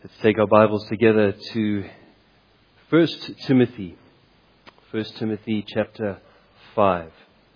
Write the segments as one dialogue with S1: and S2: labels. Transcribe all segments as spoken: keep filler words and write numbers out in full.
S1: Let's take our Bibles together to First Timothy. First Timothy chapter five.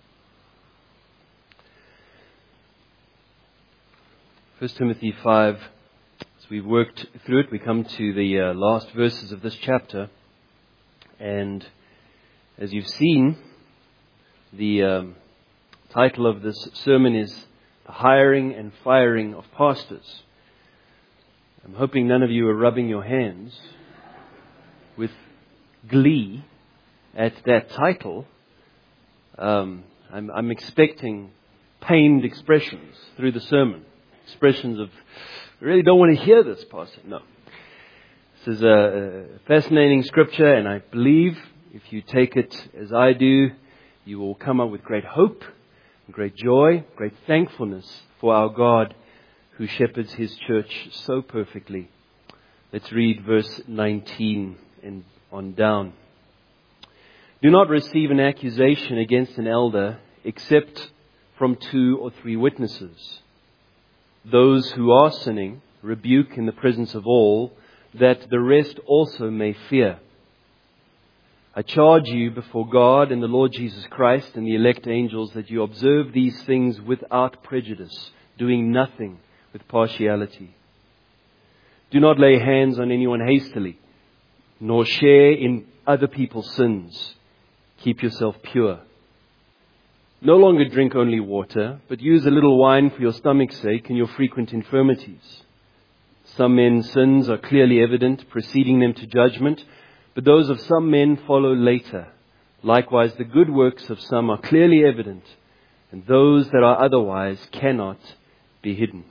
S1: First Timothy five. As we've worked through it, we come to the uh, last verses of this chapter. And as you've seen, the um, title of this sermon is The Hiring and Firing of Pastors. I'm hoping none of you are rubbing your hands with glee at that title. Um, I'm, I'm expecting pained expressions through the sermon. Expressions of, I really don't want to hear this, Pastor. No. This is a, a fascinating scripture, and I believe if you take it as I do, you will come up with great hope, great joy, great thankfulness for our God who shepherds His church so perfectly. Let's read verse nineteen and on down. Do not receive an accusation against an elder except from two or three witnesses. Those who are sinning rebuke in the presence of all, that the rest also may fear. I charge you before God and the Lord Jesus Christ and the elect angels that you observe these things without prejudice, doing nothing with partiality. Do not lay hands on anyone hastily, nor share in other people's sins. Keep yourself pure. No longer drink only water, but use a little wine for your stomach's sake and your frequent infirmities. Some men's sins are clearly evident, preceding them to judgment, but those of some men follow later. Likewise, the good works of some are clearly evident, and those that are otherwise cannot be hidden.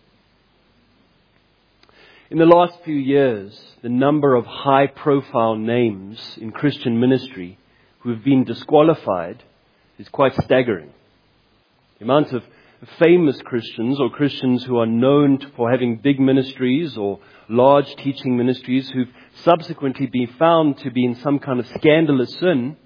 S1: In the last few years, the number of high-profile names in Christian ministry who have been disqualified is quite staggering. The amount of famous Christians or Christians who are known for having big ministries or large teaching ministries who've subsequently been found to be in some kind of scandalous sin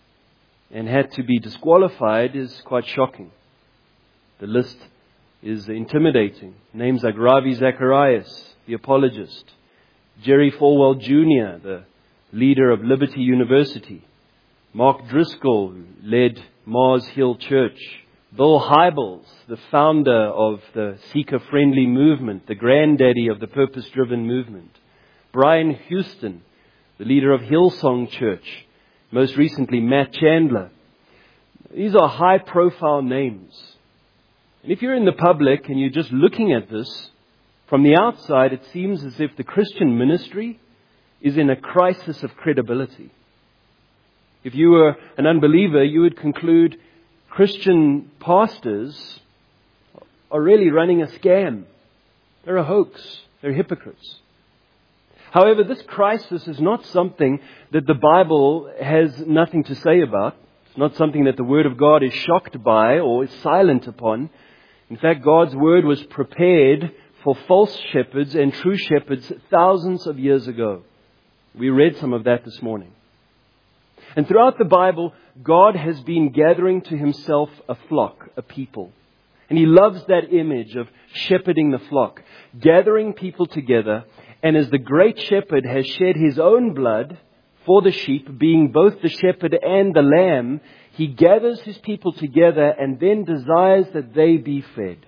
S1: and had to be disqualified is quite shocking. The list is intimidating. Names like Ravi Zacharias, the apologist, Jerry Falwell Junior, the leader of Liberty University, Mark Driscoll, who led Mars Hill Church, Bill Hybels, the founder of the seeker-friendly movement, the granddaddy of the purpose-driven movement, Brian Houston, the leader of Hillsong Church, most recently Matt Chandler. These are high-profile names. And if you're in the public and you're just looking at this, from the outside it seems as if the Christian ministry is in a crisis of credibility. If you were an unbeliever, you would conclude Christian pastors are really running a scam. They're a hoax. They're hypocrites. However, this crisis is not something that the Bible has nothing to say about. It's not something that the Word of God is shocked by or is silent upon. In fact, God's Word was prepared for false shepherds and true shepherds thousands of years ago. We read some of that this morning. And throughout the Bible, God has been gathering to Himself a flock, a people. And He loves that image of shepherding the flock, gathering people together. And as the great shepherd has shed His own blood for the sheep, being both the shepherd and the lamb, He gathers His people together and then desires that they be fed.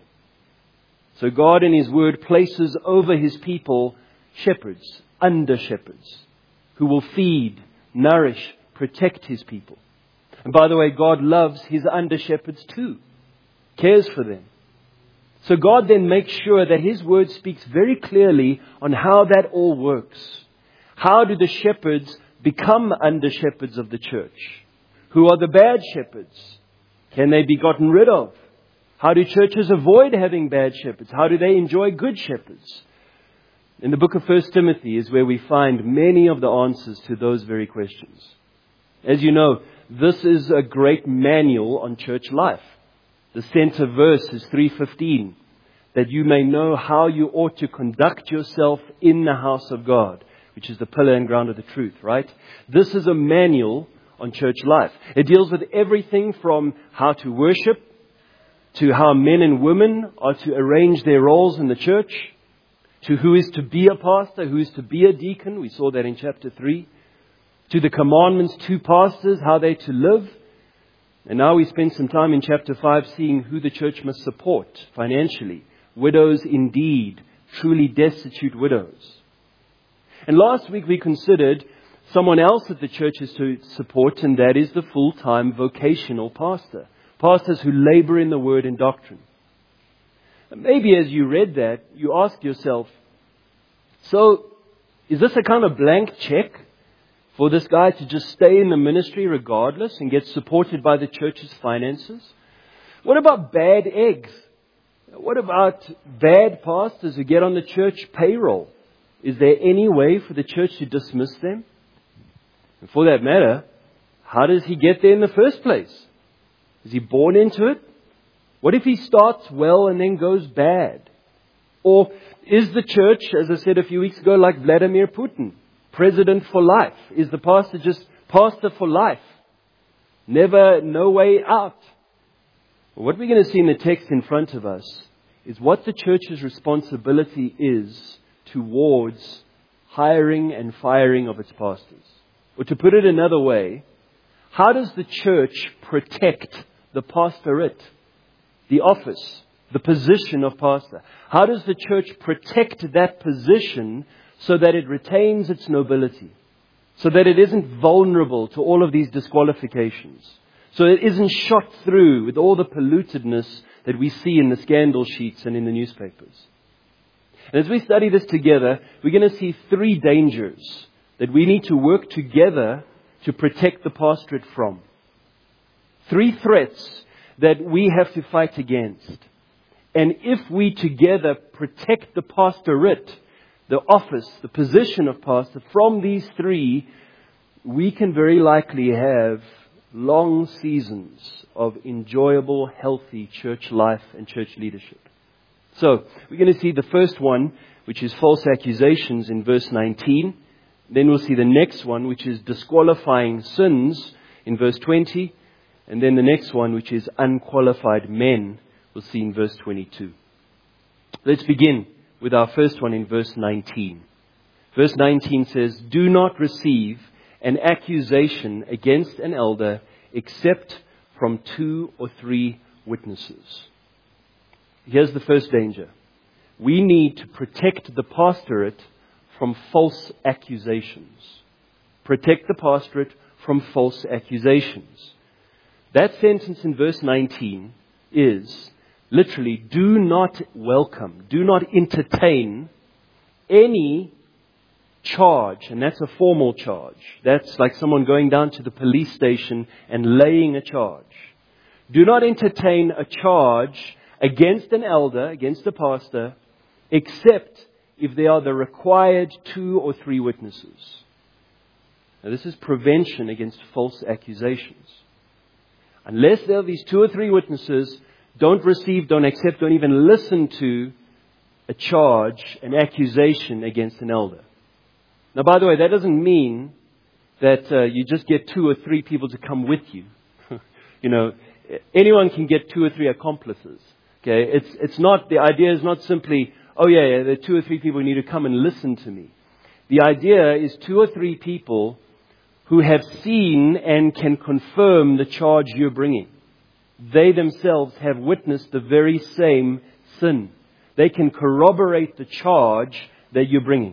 S1: So God in His Word places over His people shepherds, under shepherds, who will feed, nourish, protect His people. And by the way, God loves His under shepherds too, cares for them. So God then makes sure that His Word speaks very clearly on how that all works. How do the shepherds become under shepherds of the church? Who are the bad shepherds? Can they be gotten rid of? How do churches avoid having bad shepherds? How do they enjoy good shepherds? In the book of First Timothy is where we find many of the answers to those very questions. As you know, this is a great manual on church life. The center verse is three fifteen, that you may know how you ought to conduct yourself in the house of God, which is the pillar and ground of the truth, right? This is a manual on church life. It deals with everything from how to worship, to how men and women are to arrange their roles in the church, to who is to be a pastor, who is to be a deacon. We saw that in chapter three. To the commandments to pastors, how they're to live. And now we spend some time in chapter five seeing who the church must support financially. Widows indeed, truly destitute widows. And last week we considered someone else that the church is to support, and that is the full-time vocational pastor. Pastors who labor in the word and doctrine. And maybe as you read that, you ask yourself, so is this a kind of blank check for this guy to just stay in the ministry regardless and get supported by the church's finances? What about bad eggs? What about bad pastors who get on the church payroll? Is there any way for the church to dismiss them? And for that matter, how does he get there in the first place? Is he born into it? What if he starts well and then goes bad? Or is the church, as I said a few weeks ago, like Vladimir Putin, president for life? Is the pastor just pastor for life? Never, no way out. Well, what we're going to see in the text in front of us is what the church's responsibility is towards hiring and firing of its pastors. Or to put it another way, how does the church protect the pastorate, the office, the position of pastor? How does the church protect that position so that it retains its nobility, so that it isn't vulnerable to all of these disqualifications, so it isn't shot through with all the pollutedness that we see in the scandal sheets and in the newspapers? And as we study this together, we're going to see three dangers that we need to work together to protect the pastorate from. Three threats that we have to fight against. And if we together protect the pastorate, the office, the position of pastor from these three, we can very likely have long seasons of enjoyable, healthy church life and church leadership. So, we're going to see the first one, which is false accusations in verse nineteen. Then we'll see the next one, which is disqualifying sins in verse twenty. And then the next one, which is unqualified men, we'll see in verse twenty-two. Let's begin with our first one in verse nineteen. Verse nineteen says, "Do not receive an accusation against an elder except from two or three witnesses." Here's the first danger. We need to protect the pastorate from false accusations. Protect the pastorate from false accusations. That sentence in verse nineteen is literally, do not welcome, do not entertain any charge. And that's a formal charge. That's like someone going down to the police station and laying a charge. Do not entertain a charge against an elder, against a pastor, except if they are the required two or three witnesses. Now, this is prevention against false accusations. Unless there are these two or three witnesses, don't receive, don't accept, don't even listen to a charge, an accusation against an elder. Now, by the way, that doesn't mean that uh, you just get two or three people to come with you. You know, anyone can get two or three accomplices. Okay, it's it's not, the idea is not simply, oh yeah, yeah, there are two or three people who need to come and listen to me. The idea is two or three people who have seen and can confirm the charge you're bringing. They themselves have witnessed the very same sin. They can corroborate the charge that you're bringing.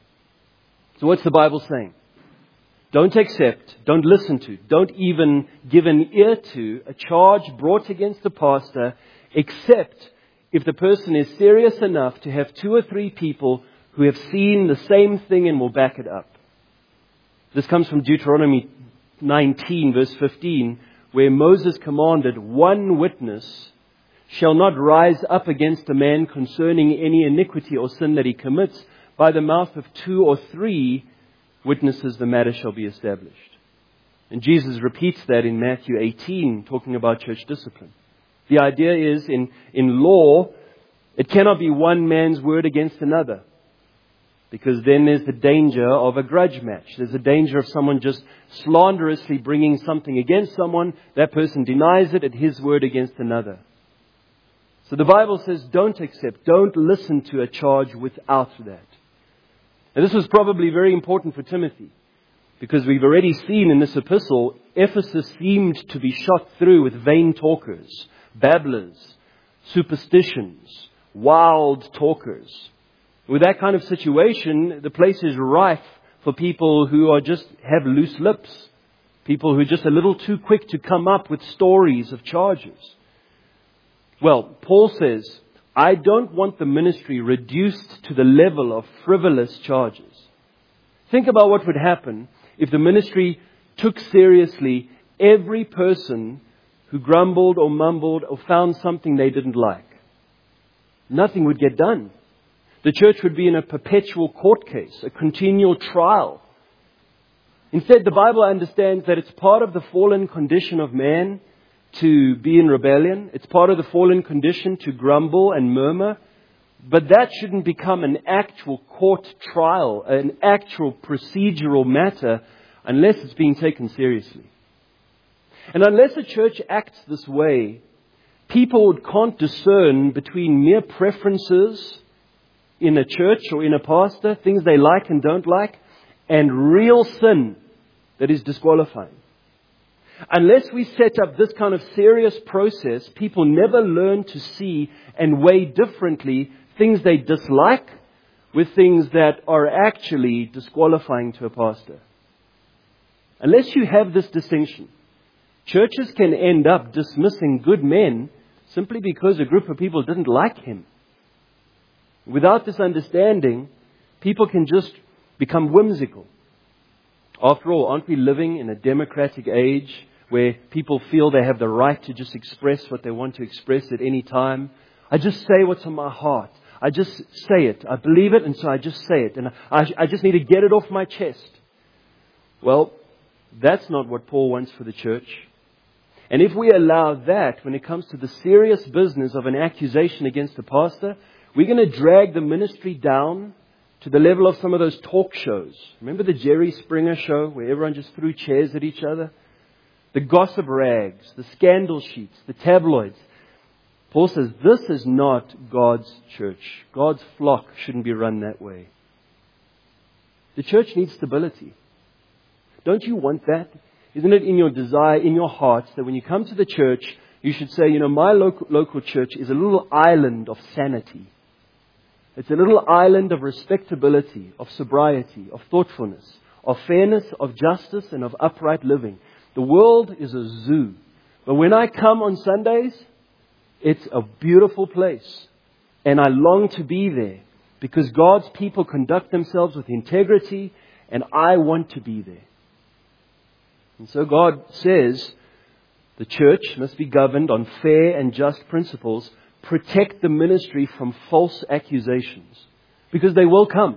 S1: So what's the Bible saying? Don't accept, don't listen to, don't even give an ear to a charge brought against the pastor, except if the person is serious enough to have two or three people who have seen the same thing and will back it up. This comes from Deuteronomy nineteen, verse fifteen, where Moses commanded, "One witness shall not rise up against a man concerning any iniquity or sin that he commits. By the mouth of two or three witnesses the matter shall be established." And Jesus repeats that in Matthew eighteen, talking about church discipline. The idea is, in, in law, it cannot be one man's word against another. Because then there's the danger of a grudge match. There's a danger of someone just slanderously bringing something against someone. That person denies it, and his word against another. So the Bible says, don't accept, don't listen to a charge without that. And this was probably very important for Timothy, because we've already seen in this epistle, Ephesus seemed to be shot through with vain talkers, babblers, superstitions, wild talkers. With that kind of situation, the place is rife for people who are just have loose lips. People who are just a little too quick to come up with stories of charges. Well, Paul says, I don't want the ministry reduced to the level of frivolous charges. Think about what would happen if the ministry took seriously every person who grumbled or mumbled or found something they didn't like. Nothing would get done. The church would be in a perpetual court case, a continual trial. Instead, the Bible understands that it's part of the fallen condition of man to be in rebellion. It's part of the fallen condition to grumble and murmur. But that shouldn't become an actual court trial, an actual procedural matter, unless it's being taken seriously. And unless a church acts this way, people can't discern between mere preferences in a church or in a pastor, things they like and don't like, and real sin that is disqualifying. Unless we set up this kind of serious process, people never learn to see and weigh differently things they dislike with things that are actually disqualifying to a pastor. Unless you have this distinction, churches can end up dismissing good men simply because a group of people didn't like him. Without this understanding, people can just become whimsical. After all, aren't we living in a democratic age where people feel they have the right to just express what they want to express at any time? I just say what's on my heart. I just say it. I believe it, and so I just say it. And I, I just need to get it off my chest. Well, that's not what Paul wants for the church. And if we allow that when it comes to the serious business of an accusation against a pastor, we're going to drag the ministry down to the level of some of those talk shows. Remember the Jerry Springer show where everyone just threw chairs at each other? The gossip rags, the scandal sheets, the tabloids. Paul says this is not God's church. God's flock shouldn't be run that way. The church needs stability. Don't you want that? Isn't it in your desire, in your hearts, that when you come to the church, you should say, you know, my local, local church is a little island of sanity. It's a little island of respectability, of sobriety, of thoughtfulness, of fairness, of justice, and of upright living. The world is a zoo. But when I come on Sundays, it's a beautiful place. And I long to be there because God's people conduct themselves with integrity, and I want to be there. And so God says the church must be governed on fair and just principles. Protect the ministry from false accusations, because they will come.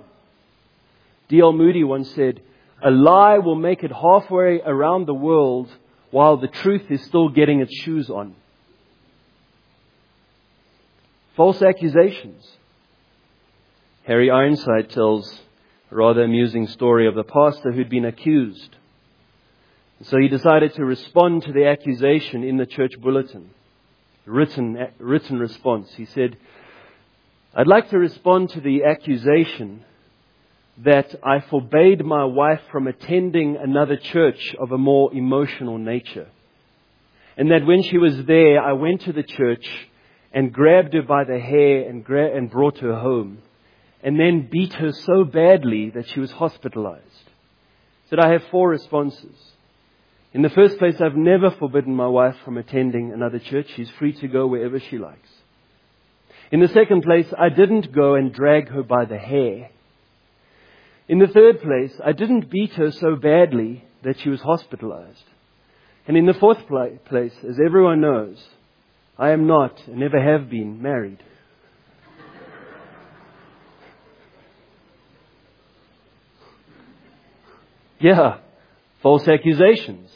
S1: D L Moody once said, a lie will make it halfway around the world while the truth is still getting its shoes on. False accusations. Harry Ironside tells a rather amusing story of the pastor who'd been accused. So he decided to respond to the accusation in the church bulletin. Written, written response. He said, I'd like to respond to the accusation that I forbade my wife from attending another church of a more emotional nature. And that when she was there, I went to the church and grabbed her by the hair and, gra- and brought her home. And then beat her so badly that she was hospitalized. He said, I have four responses. In the first place, I've never forbidden my wife from attending another church. She's free to go wherever she likes. In the second place, I didn't go and drag her by the hair. In the third place, I didn't beat her so badly that she was hospitalized. And in the fourth place, as everyone knows, I am not and never have been married. Yeah, false accusations.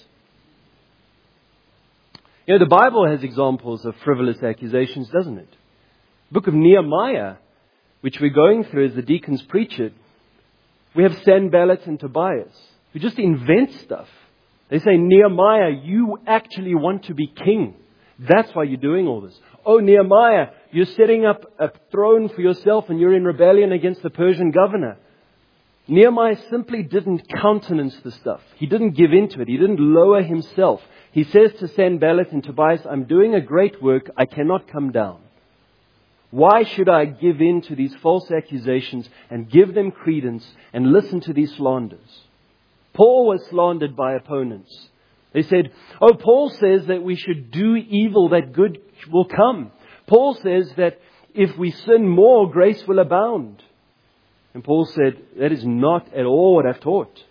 S1: You know, the Bible has examples of frivolous accusations, doesn't it? The book of Nehemiah, which we're going through as the deacons preach it, we have Sanballat and Tobias, who just invent stuff. They say, Nehemiah, you actually want to be king. That's why you're doing all this. Oh, Nehemiah, you're setting up a throne for yourself and you're in rebellion against the Persian governor. Nehemiah simply didn't countenance the stuff. He didn't give into it. He didn't lower himself. He says to Sanballat and Tobias, I'm doing a great work. I cannot come down. Why should I give in to these false accusations and give them credence and listen to these slanders? Paul was slandered by opponents. They said, oh, Paul says that we should do evil that good will come. Paul says that if we sin more, grace will abound. And Paul said, that is not at all what I've taught.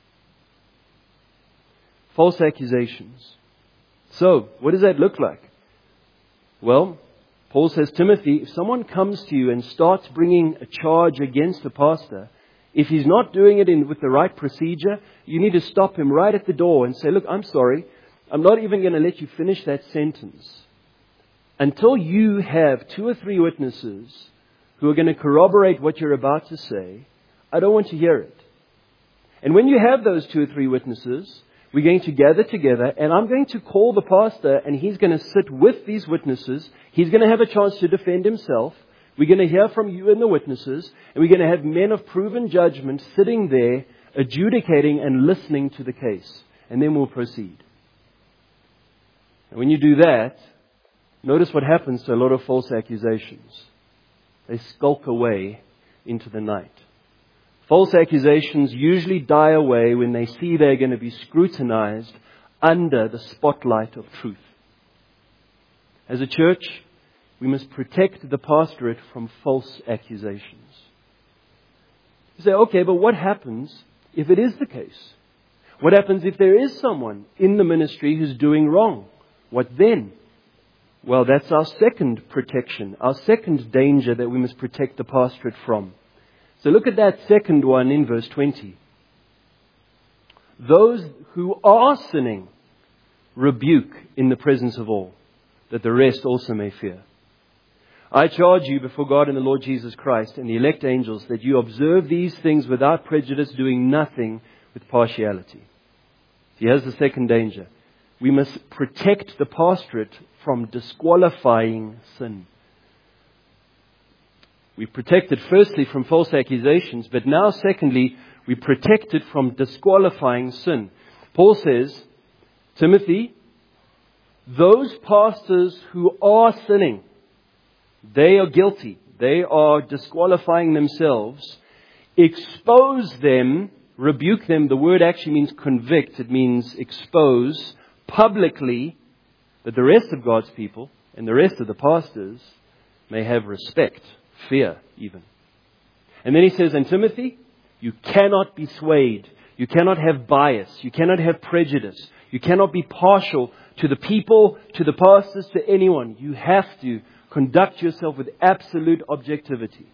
S1: False accusations. So, what does that look like? Well, Paul says, Timothy, if someone comes to you and starts bringing a charge against a pastor, if he's not doing it in, with the right procedure, you need to stop him right at the door and say, look, I'm sorry. I'm not even going to let you finish that sentence until you have two or three witnesses who are going to corroborate what you're about to say. I don't want to hear it. And when you have those two or three witnesses, we're going to gather together and I'm going to call the pastor and he's going to sit with these witnesses. He's going to have a chance to defend himself. We're going to hear from you and the witnesses, and we're going to have men of proven judgment sitting there, adjudicating and listening to the case. And then we'll proceed. And when you do that, notice what happens to a lot of false accusations. They skulk away into the night. False accusations usually die away when they see they're going to be scrutinized under the spotlight of truth. As a church, we must protect the pastorate from false accusations. You say, okay, but what happens if it is the case? What happens if there is someone in the ministry who's doing wrong? What then? Well, that's our second protection, our second danger that we must protect the pastorate from. So look at that second one in verse twenty. Those who are sinning, rebuke in the presence of all, that the rest also may fear. I charge you before God and the Lord Jesus Christ and the elect angels that you observe these things without prejudice, doing nothing with partiality. Here's the second danger. We must protect the pastorate from disqualifying sin. We protect it firstly from false accusations, but now secondly, we protect it from disqualifying sin. Paul says, Timothy, those pastors who are sinning, they are guilty. They are disqualifying themselves. Expose them, rebuke them. The word actually means convict. It means expose publicly, that the rest of God's people and the rest of the pastors may have respect, fear even. And then he says, and Timothy, you cannot be swayed. You cannot have bias. You cannot have prejudice. You cannot be partial to the people, to the pastors, to anyone. You have to conduct yourself with absolute objectivity.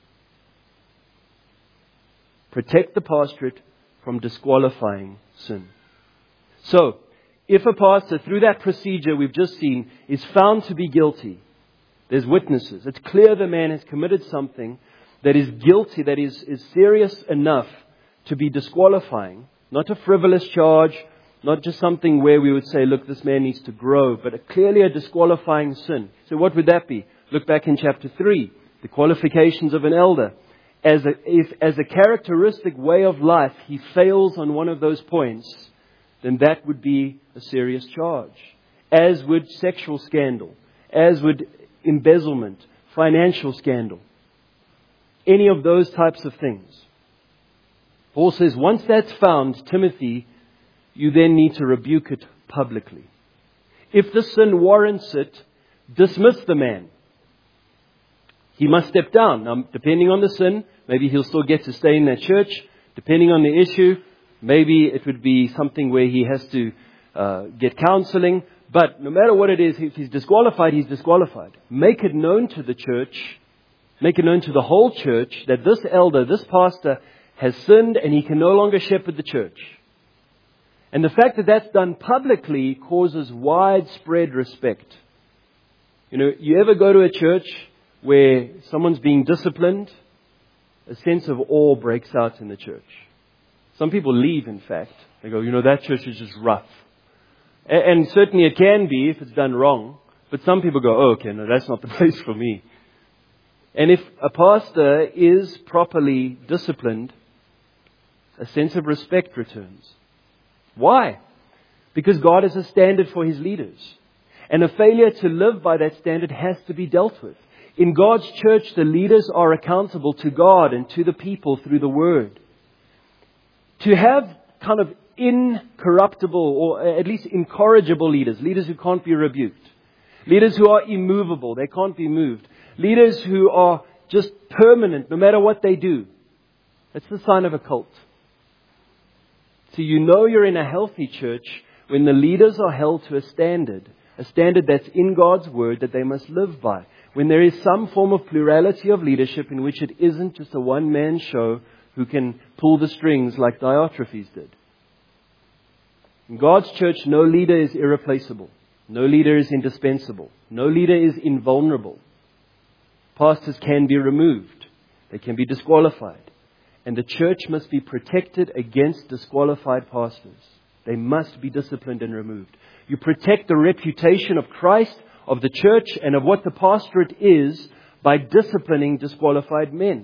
S1: Protect the pastorate from disqualifying sin. So, if a pastor, through that procedure we've just seen, is found to be guilty, there's witnesses. It's clear the man has committed something that is guilty, that is, is serious enough to be disqualifying. Not a frivolous charge, not just something where we would say, look, this man needs to grow, but a, clearly a disqualifying sin. So what would that be? Look back in chapter three, the qualifications of an elder. As a, if, as a characteristic way of life, he fails on one of those points, then that would be a serious charge. As would sexual scandal, as would embezzlement, financial scandal, any of those types of things. Paul says, once that's found, Timothy, you then need to rebuke it publicly. If the sin warrants it, dismiss the man. He must step down. Now, depending on the sin, maybe he'll still get to stay in that church. Depending on the issue, maybe it would be something where he has to uh, get counseling. But no matter what it is, if he's disqualified, he's disqualified. Make it known to the church, make it known to the whole church that this elder, this pastor has sinned and he can no longer shepherd the church. And the fact that that's done publicly causes widespread respect. You know, you ever go to a church where someone's being disciplined? A sense of awe breaks out in the church. Some people leave, in fact. They go, you know, that church is just rough. And certainly it can be if it's done wrong. But some people go, oh, okay, no, that's not the place for me. And if a pastor is properly disciplined, a sense of respect returns. Why? Because God has a standard for His leaders. And a failure to live by that standard has to be dealt with. In God's church, the leaders are accountable to God and to the people through the Word. To have kind of incorruptible or at least incorrigible leaders, leaders who can't be rebuked, leaders who are immovable, they can't be moved, leaders who are just permanent no matter what they do, that's the sign of a cult. So you know you're in a healthy church when the leaders are held to a standard, a standard that's in God's Word that they must live by. When there is some form of plurality of leadership in which it isn't just a one-man show who can pull the strings like Diotrephes did. In God's church, no leader is irreplaceable. No leader is indispensable. No leader is invulnerable. Pastors can be removed. They can be disqualified. And the church must be protected against disqualified pastors. They must be disciplined and removed. You protect the reputation of Christ, of the church, and of what the pastorate is by disciplining disqualified men.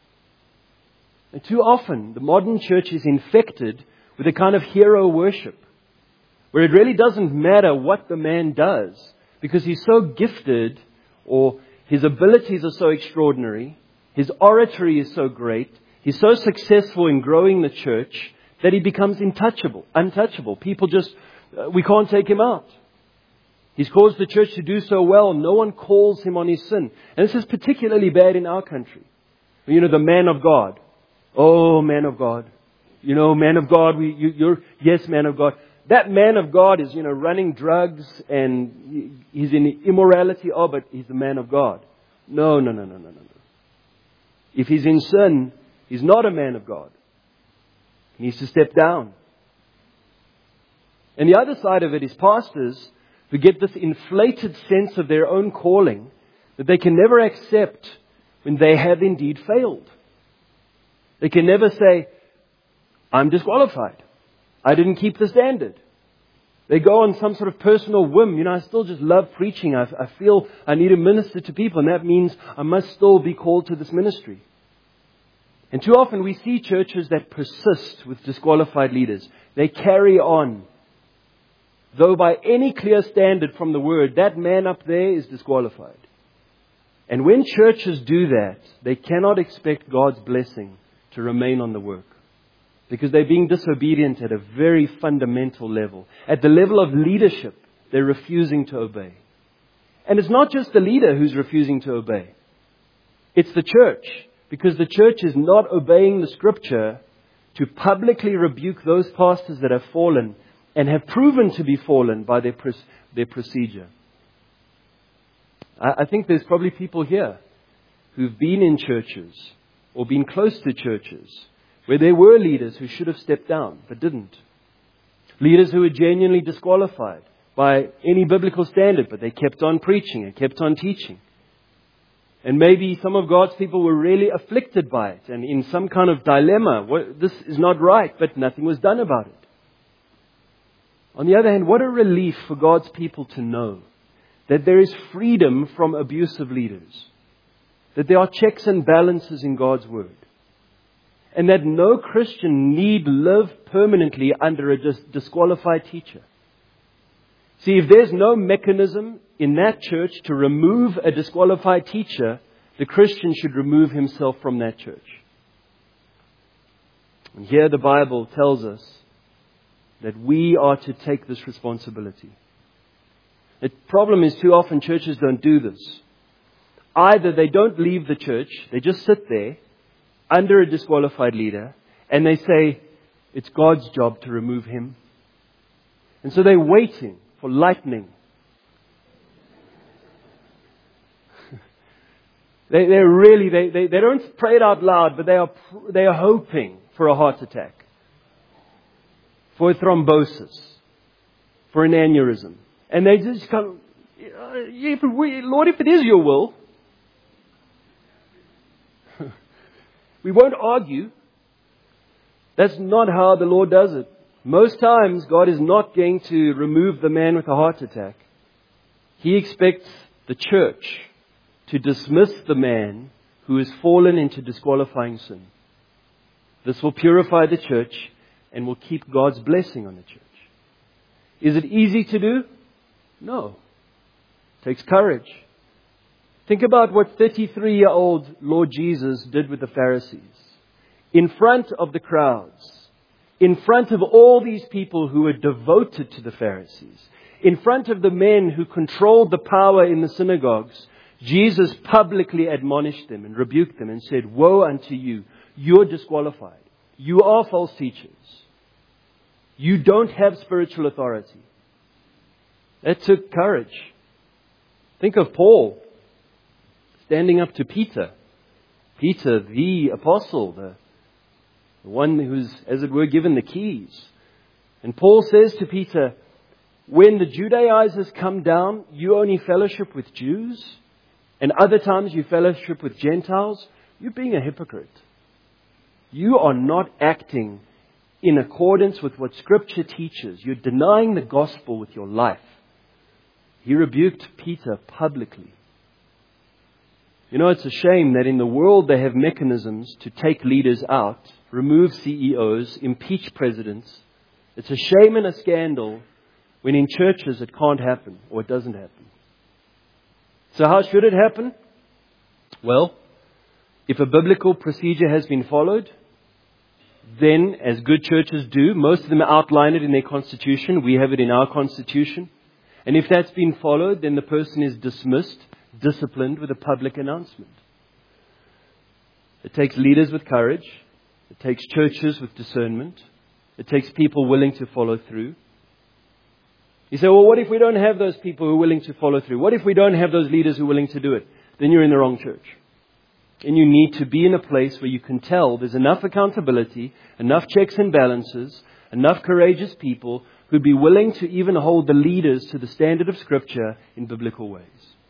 S1: And too often, the modern church is infected with a kind of hero worship, where it really doesn't matter what the man does, because he's so gifted, or his abilities are so extraordinary, his oratory is so great, he's so successful in growing the church, that he becomes untouchable, untouchable. People just, uh, we can't take him out. He's caused the church to do so well, no one calls him on his sin. And this is particularly bad in our country. You know, the man of God. Oh, man of God. You know, man of God, we, you, you're, yes, man of God. That man of God is, you know, running drugs and he's in immorality. Oh, but he's the man of God. No, no, no, no, no, no, no. If he's in sin, he's not a man of God. He needs to step down. And the other side of it is pastors who get this inflated sense of their own calling that they can never accept when they have indeed failed. They can never say, I'm disqualified. I didn't keep the standard. They go on some sort of personal whim. You know, I still just love preaching. I, I feel I need to minister to people, and that means I must still be called to this ministry. And too often we see churches that persist with disqualified leaders. They carry on. Though by any clear standard from the Word, that man up there is disqualified. And when churches do that, they cannot expect God's blessing to remain on the work. Because they're being disobedient at a very fundamental level. At the level of leadership, they're refusing to obey. And it's not just the leader who's refusing to obey. It's the church. Because the church is not obeying the Scripture to publicly rebuke those pastors that have fallen and have proven to be fallen by their, their procedure. I, I think there's probably people here who've been in churches or been close to churches where there were leaders who should have stepped down but didn't. Leaders who were genuinely disqualified by any biblical standard, but they kept on preaching and kept on teaching. And maybe some of God's people were really afflicted by it and in some kind of dilemma. What, this is not right, but nothing was done about it. On the other hand, what a relief for God's people to know that there is freedom from abusive leaders. That there are checks and balances in God's Word. And that no Christian need live permanently under a dis- disqualified teacher. See, if there's no mechanism in that church to remove a disqualified teacher, the Christian should remove himself from that church. And here the Bible tells us that we are to take this responsibility. The problem is too often churches don't do this. Either they don't leave the church, they just sit there under a disqualified leader and they say, it's God's job to remove him. And so they're waiting for lightning. they, they're really, they, they, they don't pray it out loud, but they are, they are hoping for a heart attack, for a thrombosis, for an aneurysm. And they just come, if we, Lord, if it is your will, we won't argue. That's not how the Lord does it. Most times, God is not going to remove the man with a heart attack. He expects the church to dismiss the man who has fallen into disqualifying sin. This will purify the church and will keep God's blessing on the church. Is it easy to do? No. It takes courage. Think about what thirty-three-year-old Lord Jesus did with the Pharisees. In front of the crowds, in front of all these people who were devoted to the Pharisees, in front of the men who controlled the power in the synagogues, Jesus publicly admonished them and rebuked them and said, "Woe unto you, you're disqualified. You are false teachers. You don't have spiritual authority." That took courage. Think of Paul standing up to Peter. Peter, the apostle, the, the one who's, as it were, given the keys. And Paul says to Peter, when the Judaizers come down, you only fellowship with Jews, and other times you fellowship with Gentiles. You're being a hypocrite. You are not acting in accordance with what Scripture teaches. You're denying the gospel with your life. He rebuked Peter publicly. You know, it's a shame that in the world they have mechanisms to take leaders out, remove C E Os, impeach presidents. It's a shame and a scandal when in churches it can't happen or it doesn't happen. So how should it happen? Well, if a biblical procedure has been followed, then, as good churches do, most of them outline it in their constitution. We have it in our constitution. And if that's been followed, then the person is dismissed, disciplined with a public announcement. It takes leaders with courage. It takes churches with discernment. It takes people willing to follow through. You say, well, what if we don't have those people who are willing to follow through? What if we don't have those leaders who are willing to do it? Then you're in the wrong church. And you need to be in a place where you can tell there's enough accountability, enough checks and balances, enough courageous people who'd be willing to even hold the leaders to the standard of Scripture in biblical ways.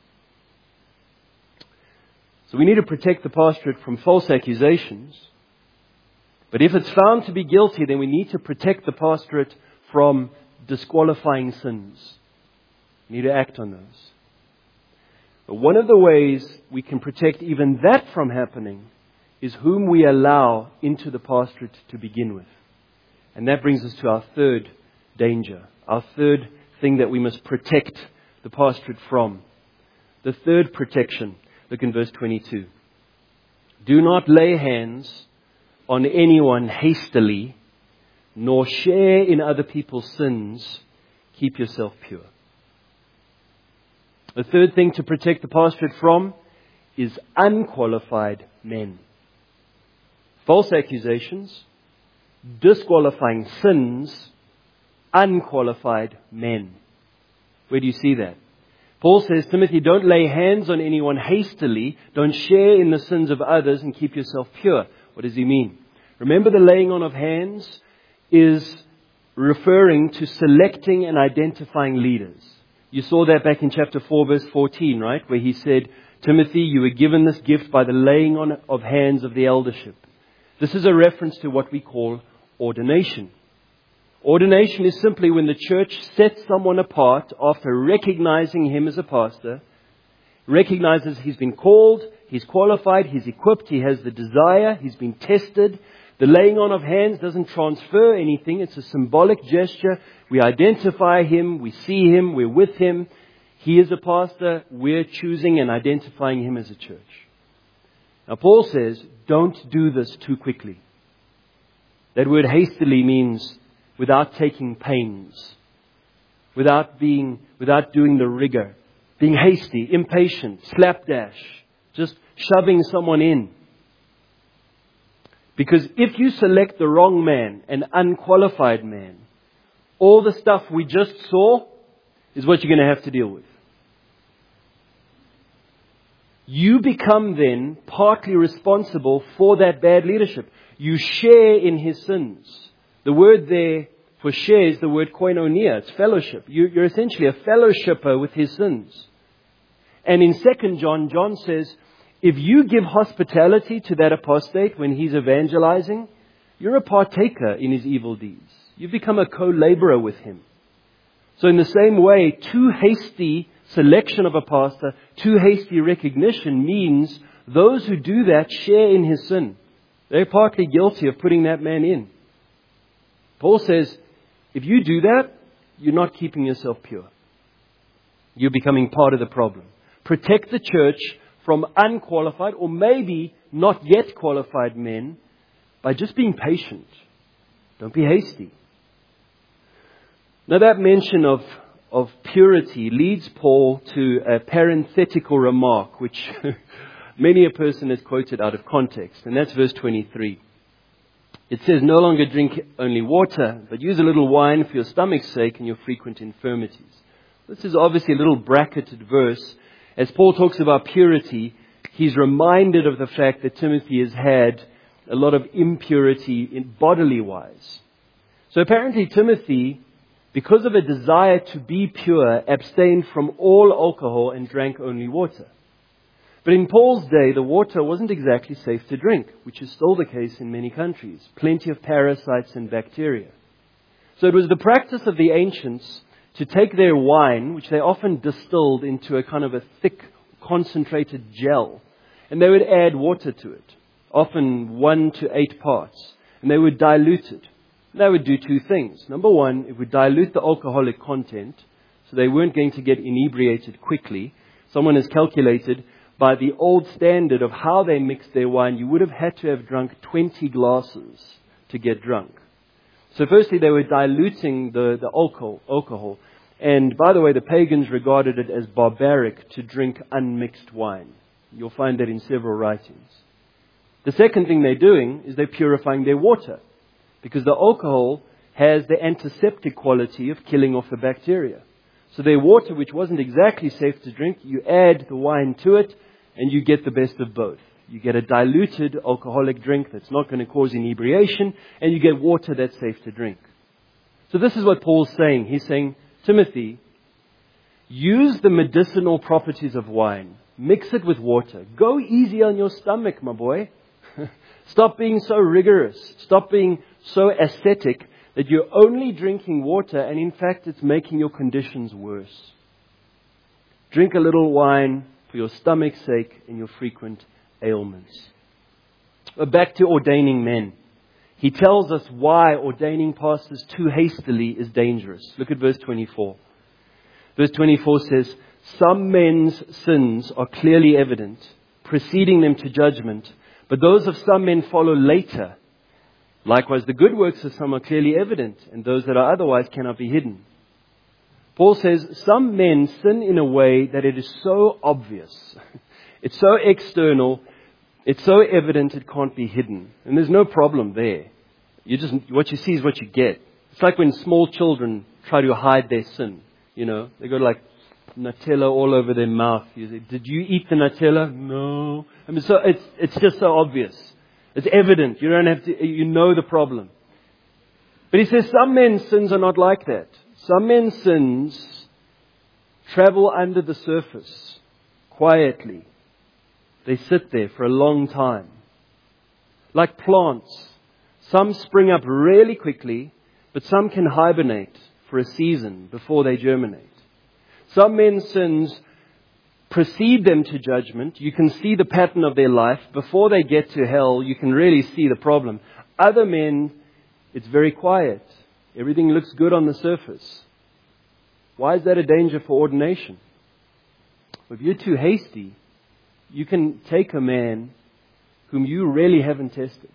S1: So we need to protect the pastorate from false accusations. But if it's found to be guilty, then we need to protect the pastorate from disqualifying sins. We need to act on those. But one of the ways we can protect even that from happening is whom we allow into the pastorate to begin with. And that brings us to our third danger, our third thing that we must protect the pastorate from. The third protection, look in verse twenty-two. Do not lay hands on anyone hastily, nor share in other people's sins. Keep yourself pure. The third thing to protect the pastorate from is unqualified men. False accusations, disqualifying sins, unqualified men. Where do you see that? Paul says, Timothy, don't lay hands on anyone hastily. Don't share in the sins of others and keep yourself pure. What does he mean? Remember, the laying on of hands is referring to selecting and identifying leaders. You saw that back in chapter four, verse fourteen, right? Where he said, Timothy, you were given this gift by the laying on of hands of the eldership. This is a reference to what we call ordination. Ordination is simply when the church sets someone apart after recognizing him as a pastor, recognizes he's been called, he's qualified, he's equipped, he has the desire, he's been tested. The laying on of hands doesn't transfer anything. It's a symbolic gesture. We identify him, we see him, we're with him. He is a pastor. We're choosing and identifying him as a church. Now Paul says, don't do this too quickly. That word hastily means without taking pains, without being, without doing the rigor, being hasty, impatient, slapdash, just shoving someone in. Because if you select the wrong man, an unqualified man, all the stuff we just saw is what you're going to have to deal with. You become then partly responsible for that bad leadership. You share in his sins. The word there for share is the word koinonia. It's fellowship. You're essentially a fellowshipper with his sins. And in Second John, John says, if you give hospitality to that apostate when he's evangelizing, you're a partaker in his evil deeds. You become a co-laborer with him. So in the same way, too hasty selection of a pastor, too hasty recognition means those who do that share in his sin. They're partly guilty of putting that man in. Paul says, if you do that, you're not keeping yourself pure. You're becoming part of the problem. Protect the church from unqualified or maybe not yet qualified men by just being patient. Don't be hasty. Now that mention of, of purity leads Paul to a parenthetical remark, which many a person has quoted out of context. And that's verse twenty-three. It says, no longer drink only water, but use a little wine for your stomach's sake and your frequent infirmities. This is obviously a little bracketed verse. As Paul talks about purity, he's reminded of the fact that Timothy has had a lot of impurity in bodily wise. So apparently Timothy, because of a desire to be pure, abstained from all alcohol and drank only water. But in Paul's day, the water wasn't exactly safe to drink, which is still the case in many countries. Plenty of parasites and bacteria. So it was the practice of the ancients to take their wine, which they often distilled into a kind of a thick, concentrated gel, and they would add water to it, often one to eight parts, and they would dilute it. They would do two things. Number one, it would dilute the alcoholic content, so they weren't going to get inebriated quickly. Someone has calculated by the old standard of how they mixed their wine, you would have had to have drunk twenty glasses to get drunk. So firstly, they were diluting the, the alcohol, alcohol. And by the way, the pagans regarded it as barbaric to drink unmixed wine. You'll find that in several writings. The second thing they're doing is they're purifying their water, because the alcohol has the antiseptic quality of killing off the bacteria. So their water, which wasn't exactly safe to drink, you add the wine to it, and you get the best of both. You get a diluted alcoholic drink that's not going to cause inebriation, and you get water that's safe to drink. So this is what Paul's saying. He's saying, Timothy, use the medicinal properties of wine. Mix it with water. Go easy on your stomach, my boy. Stop being so rigorous. Stop being so ascetic that you're only drinking water, and in fact it's making your conditions worse. Drink a little wine for your stomach's sake and your frequent ailments. But back to ordaining men. He tells us why ordaining pastors too hastily is dangerous. Look at verse twenty-four. Verse twenty-four says, some men's sins are clearly evident, preceding them to judgment, but those of some men follow later. Likewise, the good works of some are clearly evident, and those that are otherwise cannot be hidden. Paul says, some men sin in a way that it is so obvious. It's so external. It's so evident it can't be hidden. And there's no problem there. You just, what you see is what you get. It's like when small children try to hide their sin. You know, they got like Nutella all over their mouth. You say, did you eat the Nutella? No. I mean, so it's, it's just so obvious. It's evident. You don't have to, you know the problem. But he says some men's sins are not like that. Some men's sins travel under the surface quietly. They sit there for a long time. Like plants. Some spring up really quickly, but some can hibernate for a season before they germinate. Some men's sins precede them to judgment. You can see the pattern of their life. Before they get to hell, you can really see the problem. Other men, it's very quiet. Everything looks good on the surface. Why is that a danger for ordination? If you're too hasty, you can take a man whom you really haven't tested.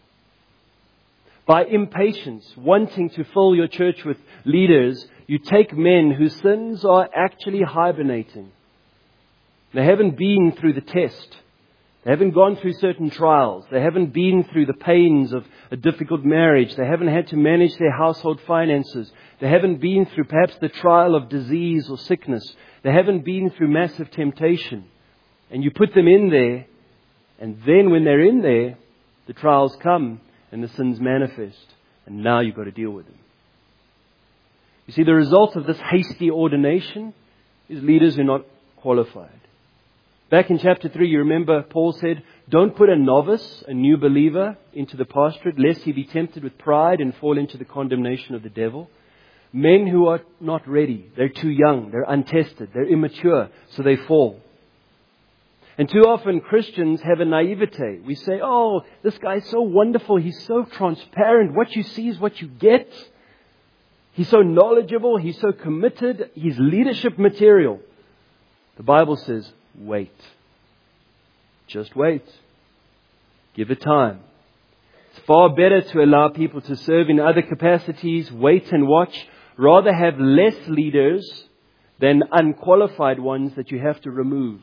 S1: By impatience, wanting to fill your church with leaders, you take men whose sins are actually hibernating. They haven't been through the test. They haven't gone through certain trials. They haven't been through the pains of a difficult marriage. They haven't had to manage their household finances. They haven't been through perhaps the trial of disease or sickness. They haven't been through massive temptation. And you put them in there, and then when they're in there, the trials come and the sins manifest. And now you've got to deal with them. You see, the result of this hasty ordination is leaders who are not qualified. Back in chapter three, you remember Paul said, don't put a novice, a new believer, into the pastorate, lest he be tempted with pride and fall into the condemnation of the devil. Men who are not ready. They're too young. They're untested. They're immature. So they fall. And too often Christians have a naivete. We say, oh, this guy's so wonderful. He's so transparent. What you see is what you get. He's so knowledgeable. He's so committed. He's leadership material. The Bible says, wait. Just wait. Give it time. It's far better to allow people to serve in other capacities, wait and watch, rather have less leaders than unqualified ones that you have to remove.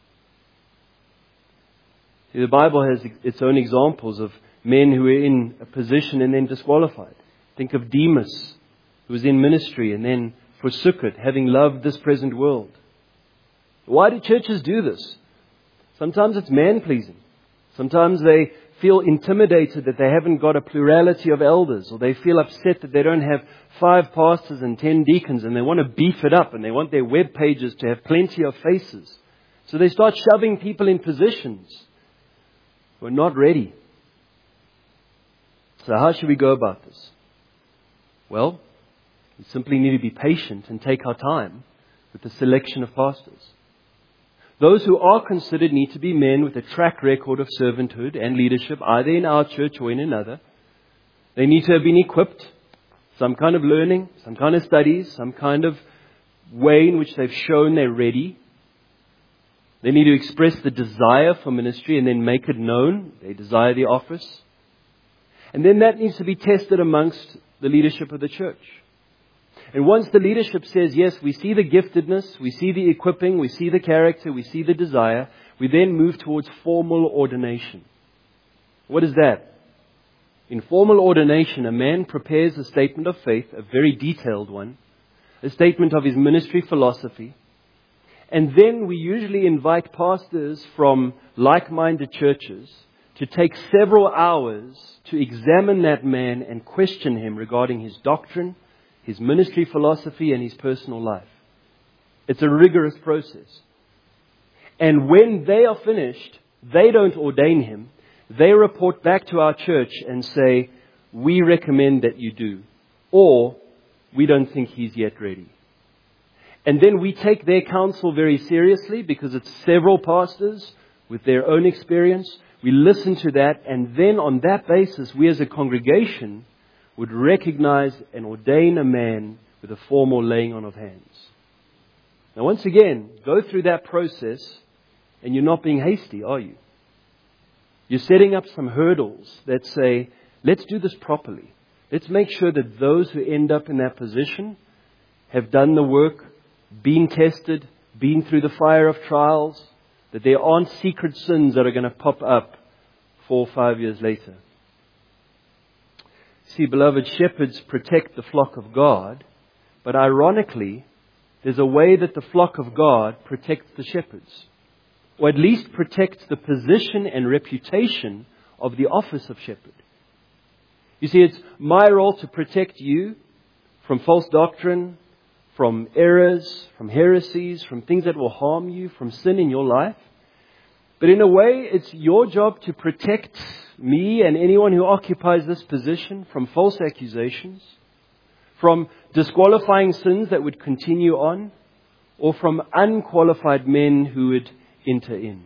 S1: See, the Bible has its own examples of men who were in a position and then disqualified. Think of Demas, who was in ministry and then forsook it, having loved this present world. Why do churches do this? Sometimes it's man-pleasing. Sometimes they feel intimidated that they haven't got a plurality of elders, or they feel upset that they don't have five pastors and ten deacons, and they want to beef it up, and they want their web pages to have plenty of faces. So they start shoving people in positions who are not ready. So how should we go about this? Well, we simply need to be patient and take our time with the selection of pastors. Those who are considered need to be men with a track record of servanthood and leadership, either in our church or in another. They need to have been equipped, some kind of learning, some kind of studies, some kind of way in which they've shown they're ready. They need to express the desire for ministry and then make it known. They desire the office. And then that needs to be tested amongst the leadership of the church. And once the leadership says, yes, we see the giftedness, we see the equipping, we see the character, we see the desire, we then move towards formal ordination. What is that? In formal ordination, a man prepares a statement of faith, a very detailed one, a statement of his ministry philosophy, and then we usually invite pastors from like-minded churches to take several hours to examine that man and question him regarding his doctrine, his ministry philosophy, and his personal life. It's a rigorous process. And when they are finished, they don't ordain him. They report back to our church and say, we recommend that you do. Or, we don't think he's yet ready. And then we take their counsel very seriously because it's several pastors with their own experience. We listen to that, and then on that basis, we as a congregation would recognize and ordain a man with a formal laying on of hands. Now once again, go through that process and you're not being hasty, are you? You're setting up some hurdles that say, let's do this properly. Let's make sure that those who end up in that position have done the work, been tested, been through the fire of trials, that there aren't secret sins that are going to pop up four or five years later. See, beloved, shepherds protect the flock of God, but ironically, there's a way that the flock of God protects the shepherds, or at least protects the position and reputation of the office of shepherd. You see, it's my role to protect you from false doctrine, from errors, from heresies, from things that will harm you, from sin in your life. But in a way, it's your job to protect me and anyone who occupies this position from false accusations, from disqualifying sins that would continue on, or from unqualified men who would enter in.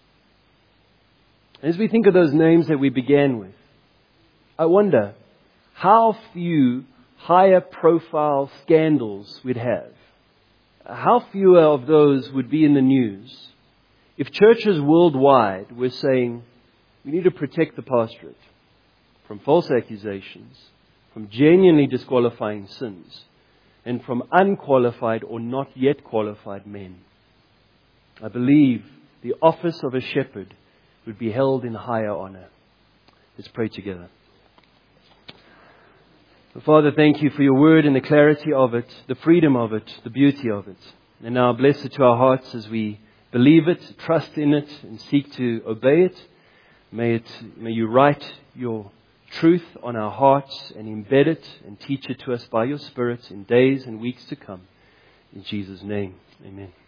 S1: As we think of those names that we began with, I wonder how few higher profile scandals we'd have. How few of those would be in the news if churches worldwide were saying, we need to protect the pastorate from false accusations, from genuinely disqualifying sins, and from unqualified or not yet qualified men. I believe the office of a shepherd would be held in higher honor. Let's pray together. Father, thank you for your word and the clarity of it, the freedom of it, the beauty of it. And now bless it to our hearts as we believe it, trust in it, and seek to obey it. May it, may you write your truth on our hearts and embed it and teach it to us by your Spirit in days and weeks to come. In Jesus' name, amen.